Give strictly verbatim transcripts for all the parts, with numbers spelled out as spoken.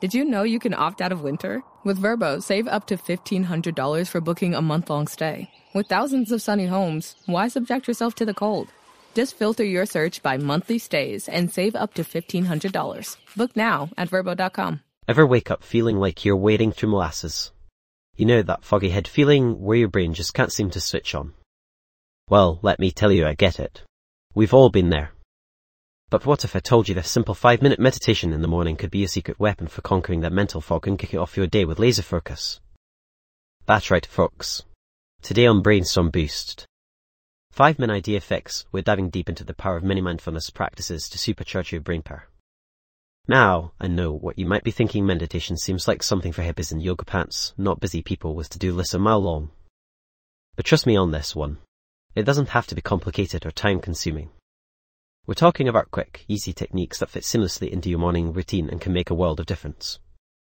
Did you know you can opt out of winter? With Vrbo, save up to fifteen hundred dollars for booking a month-long stay. With thousands of sunny homes, why subject yourself to the cold? Just filter your search by monthly stays and save up to fifteen hundred dollars. Book now at Vrbo dot com. Ever wake up feeling like you're wading through molasses? You know, that foggy head feeling where your brain just can't seem to switch on. Well, let me tell you, I get it. We've all been there. But what if I told you this simple five-minute meditation in the morning could be a secret weapon for conquering that mental fog and kicking off your day with laser focus? That's right, folks. Today on Brainstorm Boost, five-minute idea fix, we're diving deep into the power of mini mindfulness practices to supercharge your brain power. Now, I know what you might be thinking: meditation seems like something for hippies in yoga pants, not busy people with to-do lists a mile long. But trust me on this one. It doesn't have to be complicated or time-consuming. We're talking about quick, easy techniques that fit seamlessly into your morning routine and can make a world of difference.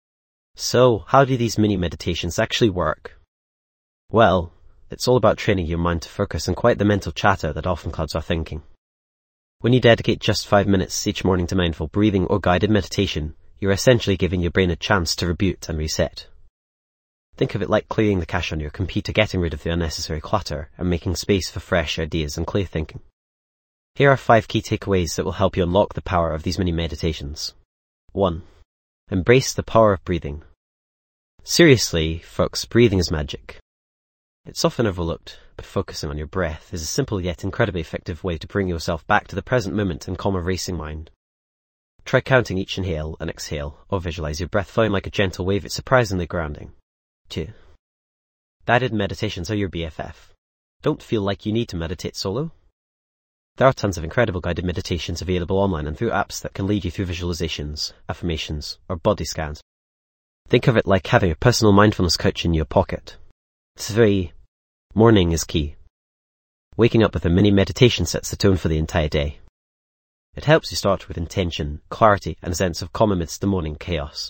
So, how do these mini meditations actually work? Well, it's all about training your mind to focus and quiet the mental chatter that often clouds our thinking. When you dedicate just five minutes each morning to mindful breathing or guided meditation, you're essentially giving your brain a chance to reboot and reset. Think of it like clearing the cache on your computer, getting rid of the unnecessary clutter and making space for fresh ideas and clear thinking. Here are five key takeaways that will help you unlock the power of these mini meditations. one. Embrace the power of breathing. Seriously, folks, breathing is magic. It's often overlooked, but focusing on your breath is a simple yet incredibly effective way to bring yourself back to the present moment and calm a racing mind. Try counting each inhale and exhale, or visualize your breath flowing like a gentle wave. It's surprisingly grounding. two. Guided meditations are your B F F. Don't feel like you need to meditate solo? There are tons of incredible guided meditations available online and through apps that can lead you through visualizations, affirmations, or body scans. Think of it like having a personal mindfulness coach in your pocket. three. Morning is key. Waking up with a mini meditation sets the tone for the entire day. It helps you start with intention, clarity, and a sense of calm amidst the morning chaos.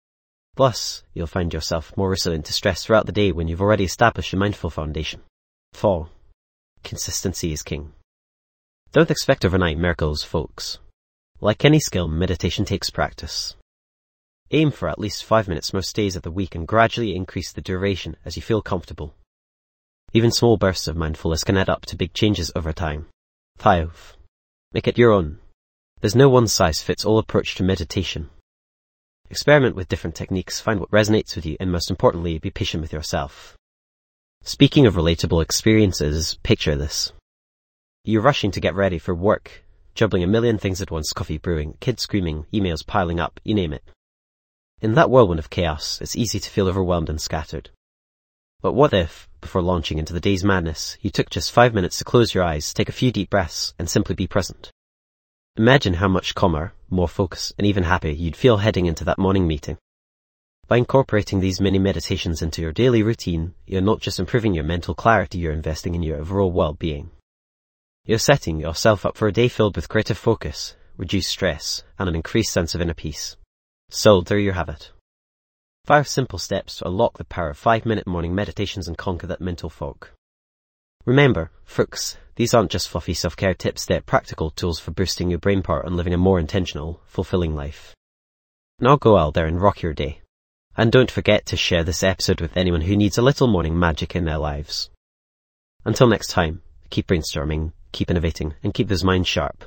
Plus, you'll find yourself more resilient to stress throughout the day when you've already established a mindful foundation. four. Consistency is king. Don't expect overnight miracles, folks. Like any skill, meditation takes practice. Aim for at least five minutes most days of the week and gradually increase the duration as you feel comfortable. Even small bursts of mindfulness can add up to big changes over time. five. Make it your own. There's no one-size-fits-all approach to meditation. Experiment with different techniques, find what resonates with you, and most importantly, be patient with yourself. Speaking of relatable experiences, picture this. You're rushing to get ready for work, juggling a million things at once: coffee brewing, kids screaming, emails piling up, you name it. In that whirlwind of chaos, it's easy to feel overwhelmed and scattered. But what if, before launching into the day's madness, you took just five minutes to close your eyes, take a few deep breaths, and simply be present? Imagine how much calmer, more focused, and even happier you'd feel heading into that morning meeting. By incorporating these mini meditations into your daily routine, you're not just improving your mental clarity, you're investing in your overall well-being. You're setting yourself up for a day filled with greater focus, reduced stress, and an increased sense of inner peace. So, there you have it. Five simple steps to unlock the power of five-minute morning meditations and conquer that mental fog. Remember, folks, these aren't just fluffy self-care tips, they're practical tools for boosting your brain power and living a more intentional, fulfilling life. Now go out there and rock your day. And don't forget to share this episode with anyone who needs a little morning magic in their lives. Until next time, keep brainstorming, keep innovating, and keep those minds sharp.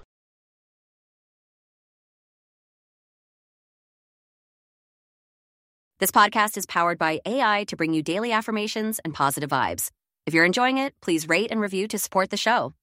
This podcast is powered by A I to bring you daily affirmations and positive vibes. If you're enjoying it, please rate and review to support the show.